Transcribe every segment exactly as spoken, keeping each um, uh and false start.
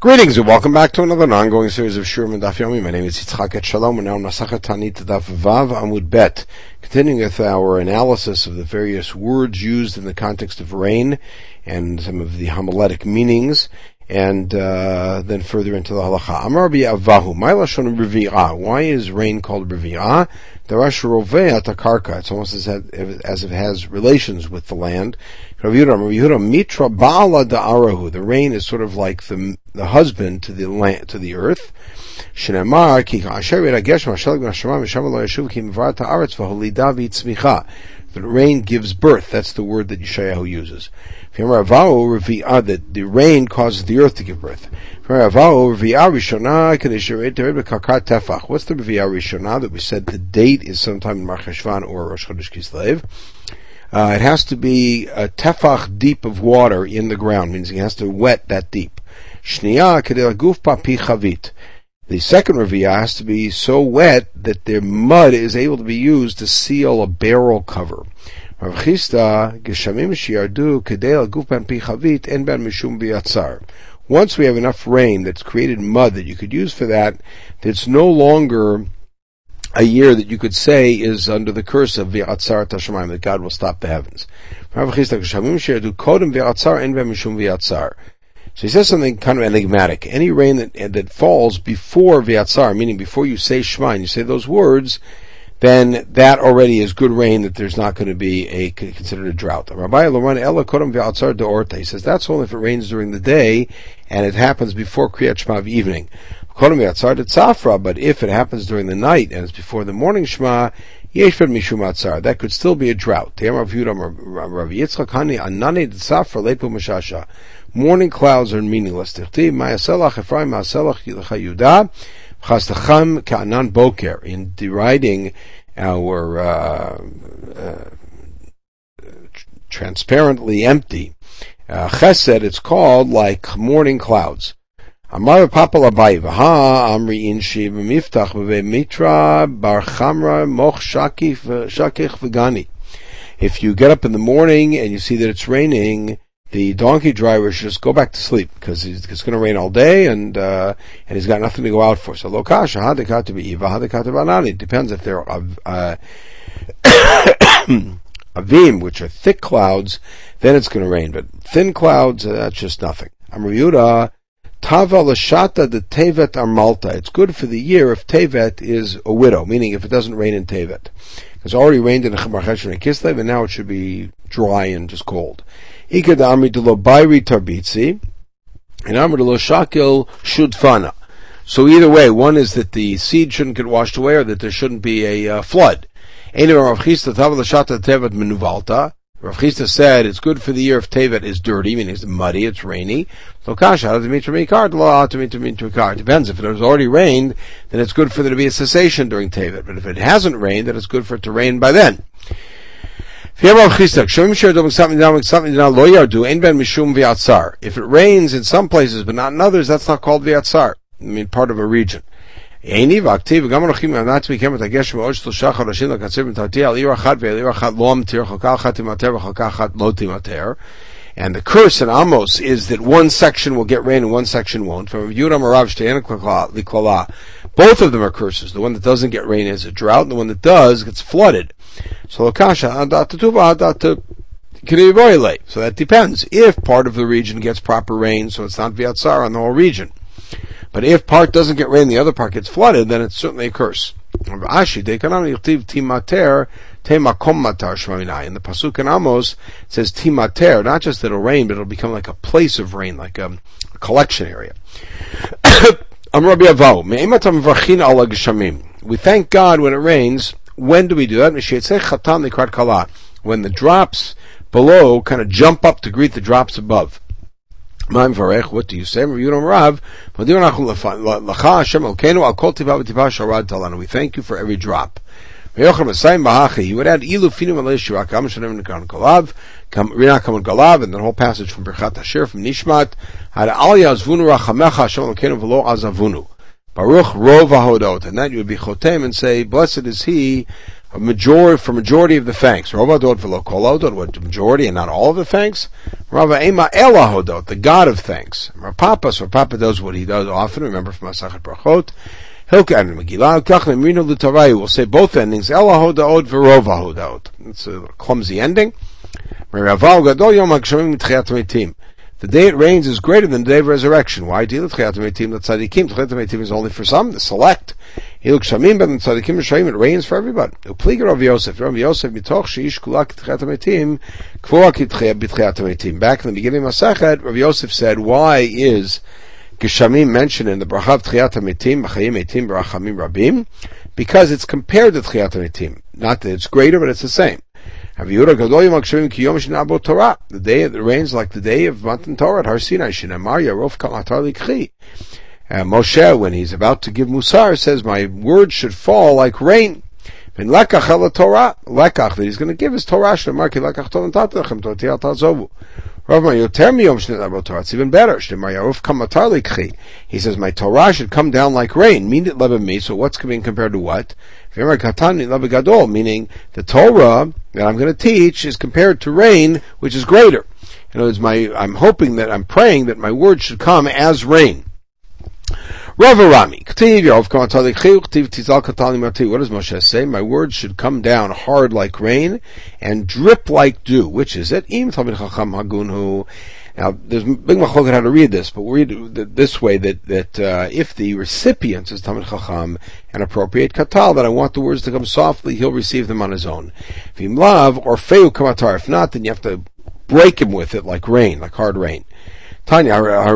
Greetings and welcome back to another ongoing series of Shurim and Daf Yomi. My name is Yitzchak Et Shalom. We're now in Masachet Tanit Daf Vav Amud Bet, continuing with our analysis of the various words used in the context of rain and some of the homiletic meanings, and uh, then further into the halacha. Amar Rabbi Avahu, my lashon revi'ah. Why is rain called revi'ah? Darash roveh atakarka. It's almost as, as if it has relations with the land. Rabbi Yehuda, mitra ba'ala da'arahu. The rain is sort of like the the husband to the land, to the earth. Shnamar ki asher yiragesh mashalig b'nashamayim v'shama lo yashuv ki mivarat ha'aretz v'holida v'yitzmicha. The rain gives birth. That's the word that Yeshayahu uses. That the rain causes the earth to give birth. What's the Revi'ah Rishonah that we said the date is sometime in Mar Cheshvan or Rosh Chodesh Kislev? Uh, it has to be a tefach deep of water in the ground, means it has to wet that deep. Shniya kedei laguf pa pi chavit. The second Revi'ah has to be so wet that the mud is able to be used to seal a barrel cover. Once we have enough rain that's created mud that you could use for that, it's no longer a year that you could say is under the curse of V'yatzar Tashamayim, that God will stop the heavens. So he says something kind of enigmatic. Any rain that, that falls before V'yatzar, meaning before you say Shema and you say those words, then that already is good rain, that there's not going to be a considered a drought. He says that's only if it rains during the day and it happens before Kriyat Shema of evening. But if it happens during the night and it's before the morning Shema, that could still be a drought. Morning clouds are meaningless. In deriding our uh, uh, transparently empty uh, chesed, it's called like morning clouds. Amar Papa Labai v'ha amri inshi v'miftach v'mitra bar chamra moch shakich v'gani. If you get up in the morning and you see that it's raining, the donkey driver should just go back to sleep, because it's going to rain all day, and uh, and he's got nothing to go out for. So lokasha hadekata be'iva hadekata banani. It depends if they're uh, avim, which are thick clouds, then it's going to rain. But thin clouds, uh, that's just nothing. Amar Yehuda tava l'shata de tevet armalta. It's good for the year if tevet is a widow, meaning if it doesn't rain in tevet. It's already rained in Mar Cheshvan and Kislev, and now it should be dry and just cold. Ikad amri de lo bayri tarbitzi, and amri de lo shakil shudfana. So either way, one is that the seed shouldn't get washed away, or that there shouldn't be a uh, flood. Rav Chisda said it's good for the year if Tevet is dirty, meaning it's muddy, it's rainy. It depends. If it has already rained, then it's good for there to be a cessation during Tevet. But if it hasn't rained, then it's good for it to rain by then. If it rains in some places but not in others, that's not called V'yatzar. I mean, part of a region. And the curse in Amos is that one section will get rain and one section won't. Both of them are curses. The one that doesn't get rain is a drought, and the one that does gets flooded. So so that depends. If part of the region gets proper rain, so it's not V'yatzar on the whole region. But if part doesn't get rain, the other part gets flooded, then it's certainly a curse. In the pasuk in Amos, it says timater, not just that it'll rain, but it'll become like a place of rain, like a, a collection area. We thank God when it rains. When do we do that? When the drops below kind of jump up to greet the drops above. What do you say? We thank you for every drop. He would add ilu finim alei shira kam shanem nekan galav kam rina kam galav, and the whole passage from Birchat Asher from Nishmat had aliyah zvunu rachamecha Hashem Elokeinu v'lo azavunu Baruch rov hahodot, and that you would be chotem and say, blessed is he a majority, for majority of the thanks. Rova Hodot v'lo kol hodot, what, the majority and not all of the thanks? Rava Ema Ela Hodot, the God of thanks. Rav Papa, so Rav Papa does what he does often, remember from Masachet Brachot. Hilka and Megillah, Kachne Mrino L'Tarayu will say both endings, Ela Hodot v'Rova Hodot. It's a clumsy ending. Raval Gadol Yom HaGshamim T'chiat HaMetim. The day it rains is greater than the day of resurrection. Why? T'chiat HaMetim L'Tzadikim. T'chiat HaMetim is only for some, the select. Hilk Shamim Ben Tzadikim Rishayim, it rains for everybody. Upliger Rav Yosef. Rav Yosef mitoch sheish kula T'chiat HaMetim k'voa T'chiat HaMetim. Back in the beginning of Masachet, Rav Yosef said, why is Geshamim mentioned in the Bracha of T'chiat HaMetim, B'chayim Metim B'rachamim Rabim? Because it's compared to T'chiat HaMetim. Not that it's greater, but it's the same. The day it rains like the day of Matan Torah at Har Sinai. Uh, Moshe, when he's about to give Musar, says, my word should fall like rain. Lekach, that he's going to give his Torah. It's even better. He says, my Torah should come down like rain. So what's being compared to what? Meaning the Torah that I'm going to teach is compared to rain, which is greater. In other words, my, I'm hoping that, I'm praying that my word should come as rain. Rav Rami, what does Moshe say? My words should come down hard like rain and drip like dew. Which is it? Now, there's big machloket how to read this, but we read it this way, that, that uh, if the recipient is Talmid Chacham, an appropriate katal, that I want the words to come softly, he'll receive them on his own. If him love, or feu kamatar, if not, then you have to break him with it like rain, like hard rain. Tanya,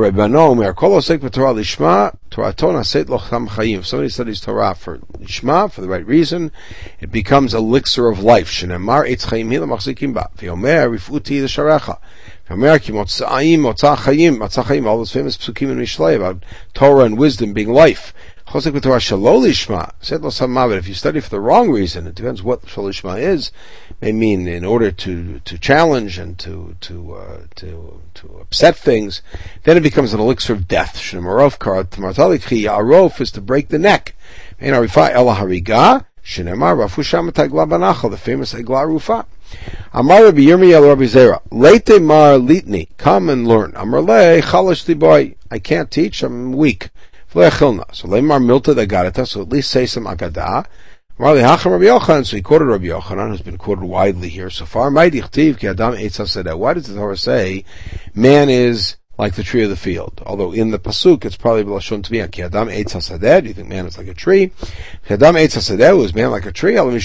if somebody studies Torah for Lishma, for the right reason, it becomes elixir of life. Shenemar eitz chayim hi lemachzikim ba. V'yomer rifuti l'sharecha. V'yomer ki motza'im motzah chayim, motzah chayim, all those famous psukim in Mishlei about Torah and wisdom being life. Chosek b'Torah shelo lishma. Said lo samah, but if you study for the wrong reason, it depends what shelo lishma is. May mean in order to to challenge and to to uh, to to upset things, then it becomes an elixir of death. Shenemarov karat martalikhi arof is to break the neck. Ein arifa ela hariga. Shenemar rafu sham tagla banachal, the famous egla rufa. Amar Rabbi Yirmiyah Rabbi Zera, Leite mar litni, come and learn. Amar le chalash boy, I can't teach, I'm weak. So lemar milta da garata, so at least say some agadah. So he quoted Rabbi Yochanan, who's been quoted widely here so far. Why does the Torah say man is like the tree of the field? Although in the pasuk it's probably b'lashon tmiyah. Ki adam eitz hasadeh. Do you think man is like a tree? Ki adam eitz hasadeh, is man like a tree? You're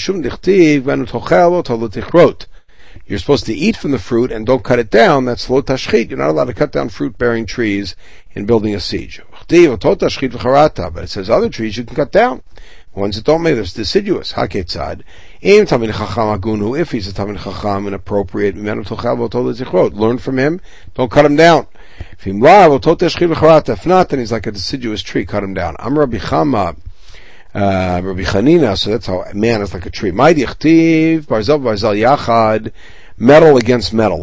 supposed to eat from the fruit and don't cut it down. That's lo tashchit. You're not allowed to cut down fruit-bearing trees in building a siege. But it says other trees you can cut down. Ones that don't make this deciduous. Haketzad. If he's a Talmid Chacham, an appropriate, learn from him, don't cut him down. If not, then he's like a deciduous tree, cut him down. I'm Rabbi Chama, uh, Rabbi Chanina, so that's how a man is like a tree. Barzel barzel yachad, metal against metal.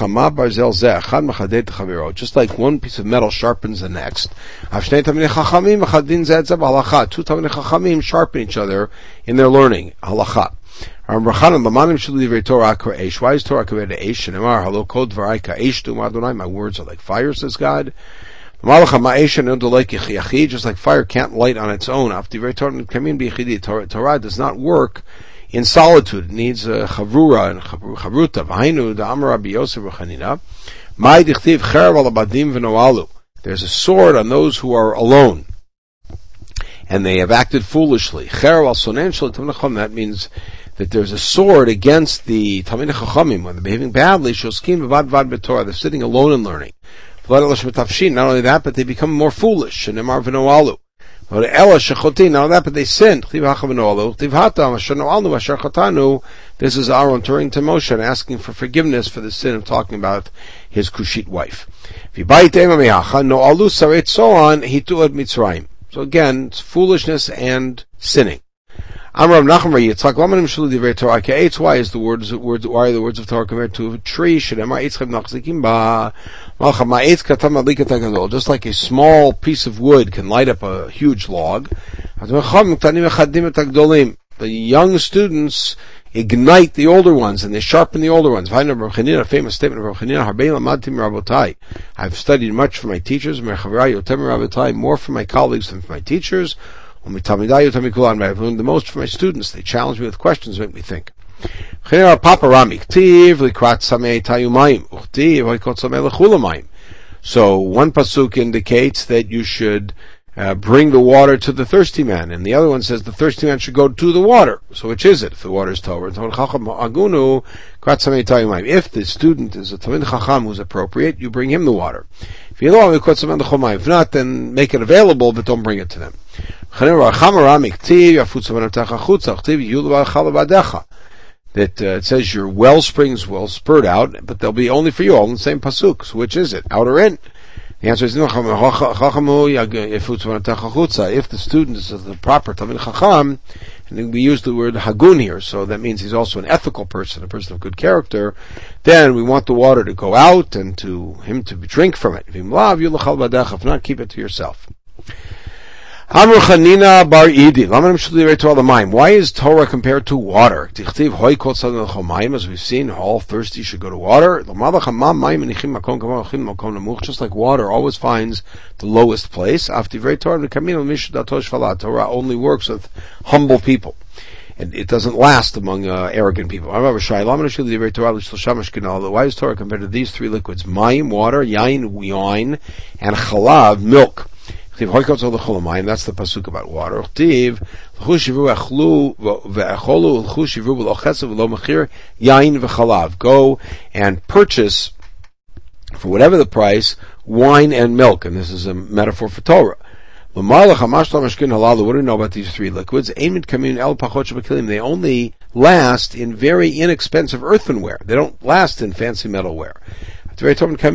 Just like one piece of metal sharpens the next. Two Talmidei Chachamim sharpen each other in their learning. Halacha. Why is Torah compared to Eish? My words are like fire, says God. Just like fire can't light on its own. Torah does not work in solitude. It needs a chavura and chavruta. V'hainu da'amar Rabbi Yosef v'chanina. Mai dichtiv cherav al abadim v'noalu. There's a sword on those who are alone, and they have acted foolishly. Cherav al sonen shel Talmidei Chacham. That means that there's a sword against the Talmidei Chachamim when they're behaving badly. Shoskin v'vad vad b'Torah. They're sitting alone and learning. Not only that, but they become more foolish. Shenemar v'noalu. Not only that, but they sinned. This is Aaron turning to Moshe and asking for forgiveness for the sin of talking about his Kushite wife. So again, it's foolishness and sinning. Why is the words, words, why are the words of Torah compared to a tree? Just like a small piece of wood can light up a huge log, The young students ignite the older ones, and they sharpen the older ones. A famous statement of Rav Chanina, I've studied much from my teachers, more from my colleagues than from my teachers. I've learned the most from my students. They challenge me with questions, make me think. So one pasuk indicates that you should uh, bring the water to the thirsty man, and the other one says the thirsty man should go to the water. So which is it? If the water is Torah, if the student is a Talmid Chacham who's appropriate, you bring him the water. If you don't, if not, then make it available, but don't bring it to them. That uh, it says your well springs will spurt out, but they'll be only for you, all in the same pasuk. So which is it, out or in? The answer is no. If the student is the proper Talmid Chacham, and we use the word hagun here, so that means he's also an ethical person, a person of good character, then we want the water to go out and to him to drink from it. If not, keep it to yourself. Amru Chanina bar Idi. Why is Torah compared to water? As we've seen, all thirsty should go to water. Just like water always finds the lowest place. Torah only works with humble people. And it doesn't last among uh, arrogant people. Why is Torah compared to these three liquids? Mayim, water, yain, wine, and chalav, milk. That's the pasuk about water. Go and purchase, for whatever the price, wine and milk. And this is a metaphor for Torah. What do we know about these three liquids? They only last in very inexpensive earthenware. They don't last in fancy metalware. Same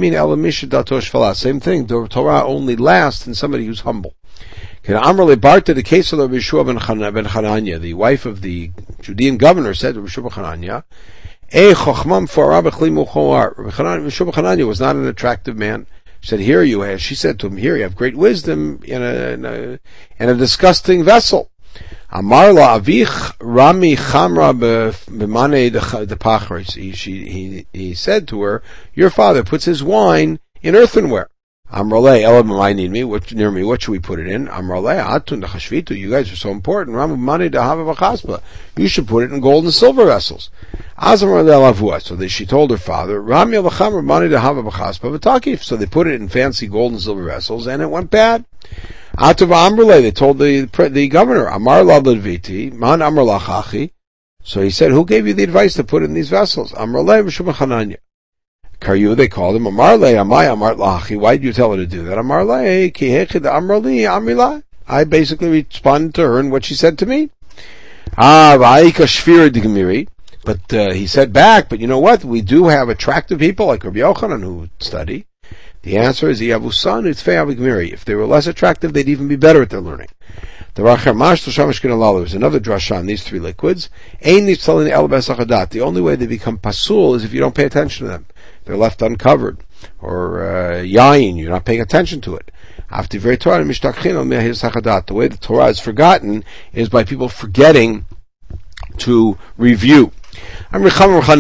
thing, the Torah only lasts in somebody who's humble. The case of Rabbi Yeshua ben Chananya, the wife of the Judean governor, said to Rabbi Yeshua ben Chananya, Rabbi Yeshua ben Chananya was not an attractive man. She said, here you have, she said to him, here you have great wisdom in a, in a, in a disgusting vessel. Amar la avich rami chamra b'manei de pachar. He he said to her, your father puts his wine in earthenware. Amrale ela b'may me. What near me? What should we put it in? Amrale atun dechashvitu. You guys are so important. Rami b'manei de hava v'chaspa. You should put it in gold and silver vessels. Azamar le'alavua. So they, she told her father, Rami l'chamra b'manei de hava v'chaspa v'takif. So they put it in fancy gold and silver vessels, and it went bad. Atava Amrle, they told the the governor, Amar la Ledviti, Man Amar la Chachi. So he said, who gave you the advice to put it in these vessels? Amrle V'shum Chananya. Karyu, they called him, Amarle, Amai Amar la Chachi. Why did you tell her to do that? Amarle, Ki hechid Amrli, Amrila. I basically responded to her and what she said to me. Ah, V'aika Shvir Digmiri. But uh, he said back, but you know what? We do have attractive people like Rabbi Yochanan who study. The answer is, if they were less attractive, they'd even be better at their learning. There's another drasha on these three liquids. The only way they become pasul is if you don't pay attention to them. They're left uncovered. Or uh, yain, you're not paying attention to it. The way the Torah is forgotten is by people forgetting to review. Back to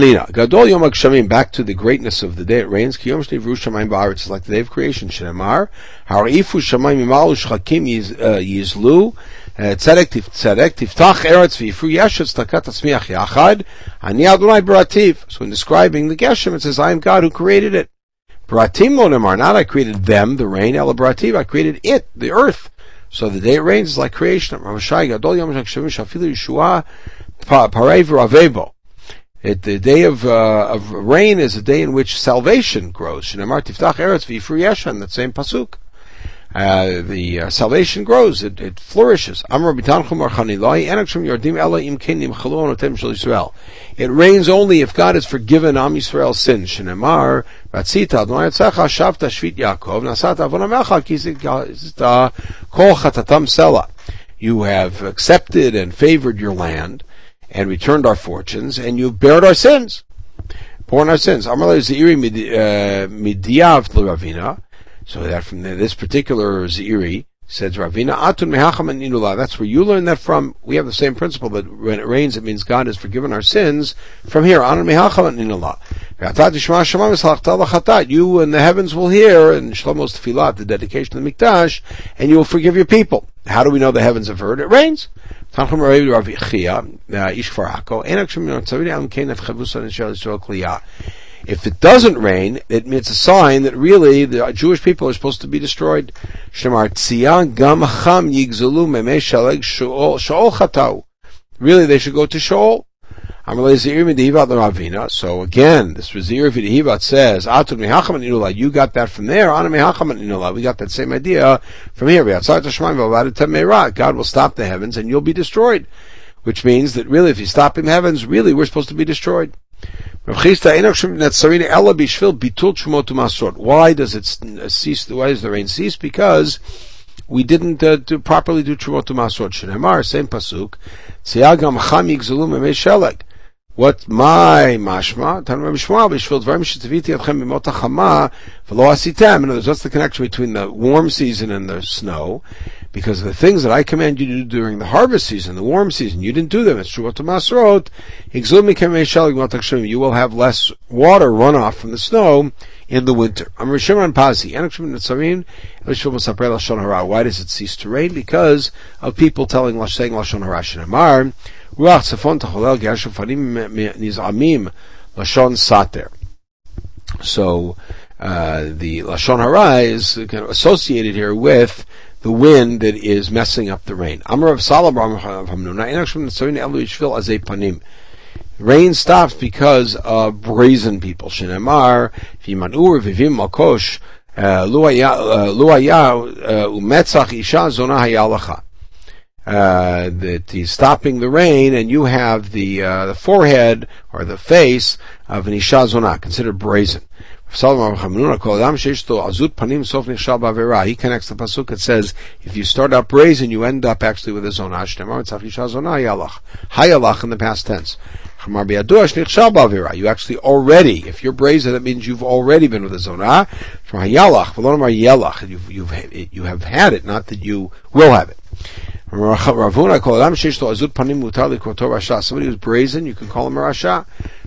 the greatness of the day it rains. It's like the day of creation. Shemar, harifu shamayim imalu shchakim yizlu tzedek tzedek tiftach eretz v'yifru yeshet stakat atzmiach yachad ani Adonai barativ. So in describing the Geshem, it says, I am God who created it. Baratim lo nemar, not I created them, the rain, ela barativ, I created it, the earth. So the day it rains is like creation. Ravashai gadol yom shakshavim shafilu yeshua parei v'ravebo. It, the day of, uh, of rain is a day in which salvation grows. Shnamar tiftach eretz v'yifru yeshan, that same pasuk. Uh, the uh, salvation grows, it, it flourishes. Amar b'tanchum ar chanilai, enakshum yardim ela im kenim chalu onotem shel Yisrael. It rains only if God has forgiven Am Yisrael's sins. Shnamar ratzita Adonai yatzecha shavta shvit Yaakov nasata avonamecha kisita kol chatatam sela. You have accepted and favored your land, and returned our fortunes, and you've bared our sins. Borne our sins. Amalei Zeiri Midiav L'Ravina. So that from this particular Zeiri, says Ravina Atun Mehacham Inula. That's where you learn that from. We have the same principle that when it rains, it means God has forgiven our sins. From here, Atun Mehacham Inula. You and the heavens will hear, and Shlomo's Tefillah, the dedication of the Mikdash, and you will forgive your people. How do we know the heavens have heard? It rains. If it doesn't rain, it, it's a sign that really the Jewish people are supposed to be destroyed. Really, they should go to Sheol. So again, this Zeir V'Dihivat says, you got that from there. We got that same idea from here. God will stop the heavens and you'll be destroyed. Which means that really, if he's stopping the heavens, really we're supposed to be destroyed. Why does it cease? Why does the rain cease? Because we didn't uh, do, properly do Trumot U'Masrot. Shenemar, same pasuk. Tsiagam cham yigzelu memei sheleg. What my mashma? Tanu Rabbi Shmuel b'shvil dvarim shetiviti atchem b'mot hachama v'lo asitem. In other words, what's the connection between the warm season and the snow? Because the things that I command you to do during the harvest season, the warm season, you didn't do them. It's Trumot U'Masrot. Yigzelu mikam memei sheleg b'mot hachshuvim. You will have less water runoff from the snow in the winter. Amar Shimon Pazi. Why does it cease to rain? Because of people telling, saying Lashon Hara. Shenemar, Ruach Tzafon Tacholel Gershom Fanim Nizamim Lashon Sater. So, uh, the Lashon Hara is kind of associated here with the wind that is messing up the rain. Amar of Salam Hamnuna, Enakshim Nitzavin Elu Yishvil Azei Panim. Rain stops because of brazen people. Shenemar, V'Imanur, V'Vim Malkosh, Lu Haya Umetzach Isha Zona Hayalacha. That he's stopping the rain, and you have the uh, the forehead or the face of an Isha Zona, considered brazen. He connects the pasuk. It says, if you start out brazen, you end up actually with a zonah. Hayalach in the past tense. You actually already, if you're brazen, that means you've already been with a zonah. You've, you've, you have had it, not that you will have it. Somebody who's brazen, you can call him a Rasha.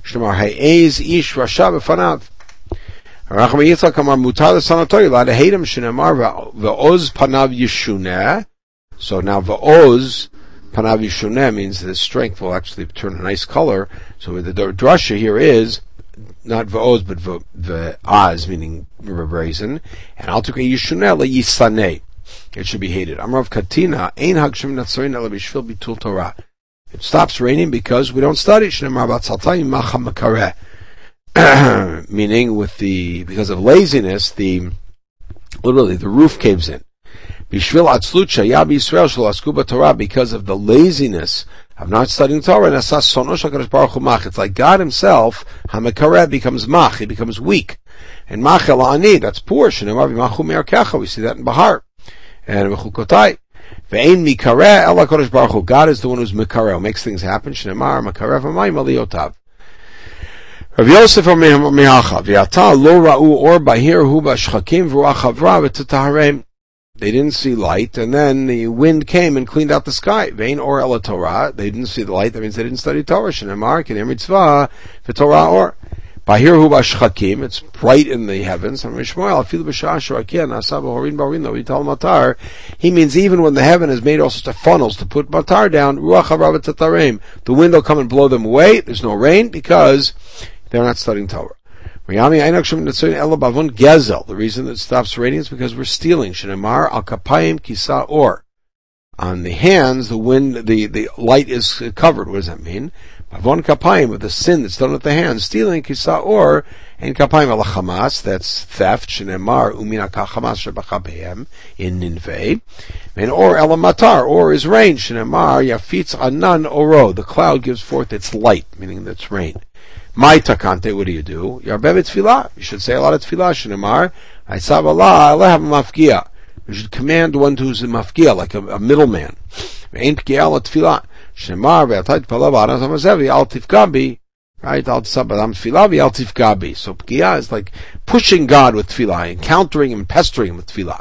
Racham Yitzchak Amar Mutar L'Sanator, allowed to hate him. Shenemar V'oz Panav Yishuneh. So now V'oz Panav Yishuneh means that his strength will actually turn a nice color. So the drasha here is not V'oz but V'az, meaning brazen. And Al Tukei Yishuneh LeYisaneh. It should be hated. Amrav Katina Ein Hagshim Natzarin Ela B'Shvil Bitul Torah. It stops raining because we don't study. Shenemar B'Tzaltayim Macha Makareh. Meaning, with the because of laziness, the literally the roof caves in. Bishvil atzlut shaya b'Yisrael shelo asku b'Torah, because of the laziness of not studying Torah. And asas sonosh HaKadosh Baruch Hu mach. It's like God Himself, Hamakareh, becomes mach. He becomes weak, and mach el ani. That's poor. Shenemar v'machu me'arkecha. We see that in Bahar and Mechukotai. Ve'ein mikareh el HaKadosh Baruch Hu. God is the one who's mikareh, makes things happen. Shenemar makareh v'mayim aliyotav. Rav Yosef Mehacha V'yata lo ra'u or bahir hu b'shchakim v'ruach havra v'tetaharem. They didn't see light, and then the wind came and cleaned out the sky. Vein or el Torah. They didn't see the light. That means they didn't study Torah. Shenemar k'nei mitzvah v'torah or bahir hu b'shchakim. It's bright in the heavens. And Shmuel afilu b'shah shorakia nasa b'horin b'horin lo yital matar. He means even when the heaven has made all sorts of funnels to put matar down, ruach havra v'tetaharem, the wind will come and blow them away. There's no rain because they're not studying Torah. The reason that it stops raining is because we're stealing. Shenemar al kapayim kisa or. On the hands, the wind, the, the light is covered. What does that mean? Bavon kapayim, with the sin that's done at the hands, stealing kisa or, and kapayim al chamas, that's theft. Shenemar umina kachamas shebachabehem in Ninveh. And or el matar, or is rain. Shenemar yafitz anan oro. The cloud gives forth its light, meaning that's rain. My takante, what do you do? Yarbev tefillah. You should say a lot of tefillah. Shenemar, I sav Allah, Allah have a mafkia. You should command one who's a mafkia, like a, a middleman. Ve'ein pkiya la tefillah. Shenemar ve'atay tefillah v'anas hamazevi al tifgambi Right? Al tzabadam tefillah v'al tifgabi. So pgiya is like pushing God with tefillah, encountering him, pestering him with tefillah.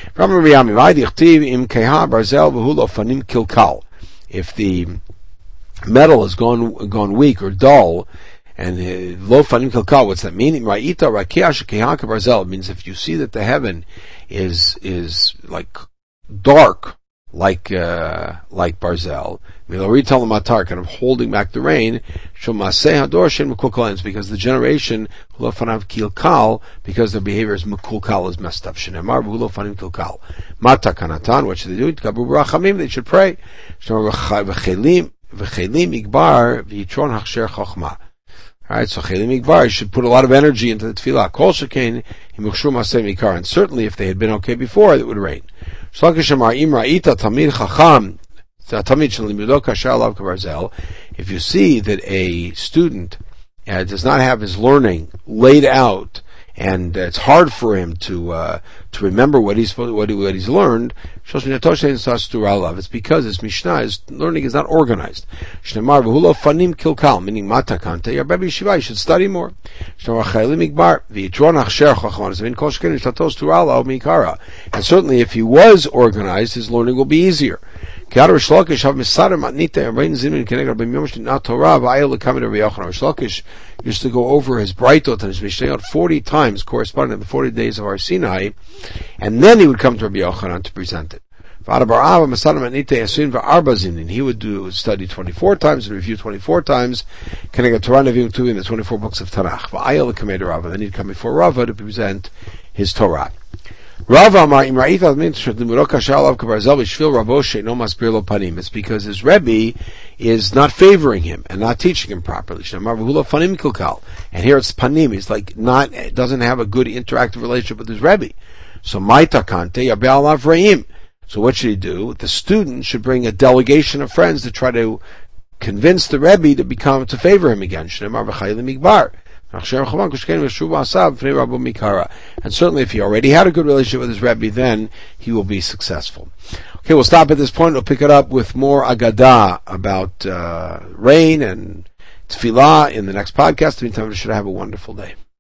If the metal has gone gone weak or dull, and lo fanim kilkal, what's that mean? Ra'ita rakiash kehaka barzel. It means if you see that the heaven is is like dark, like uh, like barzel, milorital matar, kind of holding back the rain. Shomaseh hador shen mekulkal, because the generation lo fanav kilkal, because their behavior is mekulkal, is messed up. Shenemar lo fanim kilkal. Mata kanatan. What should they do? Tkabu brachamim. They should pray. V'chelim v'chelim igbar v'yitron hachsher chochma. Alright, so Chelim Igbar should put a lot of energy into the tefillah. Kol shekain himuchshu maseh mikar, and certainly if they had been okay before, it would rain. Shlakish amar im ra'ita tamid chacham tamid shelimudo kasher alav kabarzel. If you see that a student uh, does not have his learning laid out, and uh, it's hard for him to uh, to remember what he's what, he, what he's learned, it's because his Mishnah, his learning is not organized. Meaning mata kante, your Rebbe Yeshiva, you should study more. And certainly if he was organized, his learning will be easier. Rish Lakish used to go over his Braitot and his Mishnayot forty times, corresponding to the forty days of our Sinai, and then he would come to Rabbi Yochanan to present it. He would do study twenty-four times and review twenty-four times, in the twenty-four books of Tanakh. Then he'd come before Rava to present his Torah. Rava Amar Im Ra'ita means Shadlimudo Kasher Alav Kabarzel B'Shvil Rabo She'no Masbir Lo Panim. It's because his Rebbe is not favoring him and not teaching him properly. Shnamar V'Hulo Panim Kilkal. And here it's Panim. He's like not, doesn't have a good interactive relationship with his Rebbe. So Maita Kante Yabe Alav Re'im. So what should he do? The student should bring a delegation of friends to try to convince the Rebbe to become, to favor him again. Shnamar V'Chaylim Igbar. And certainly if he already had a good relationship with his Rebbe, then he will be successful. Okay, we'll stop at this point. We'll pick it up with more Agadah about uh, rain and tefillah in the next podcast. In the meantime, you should have a wonderful day.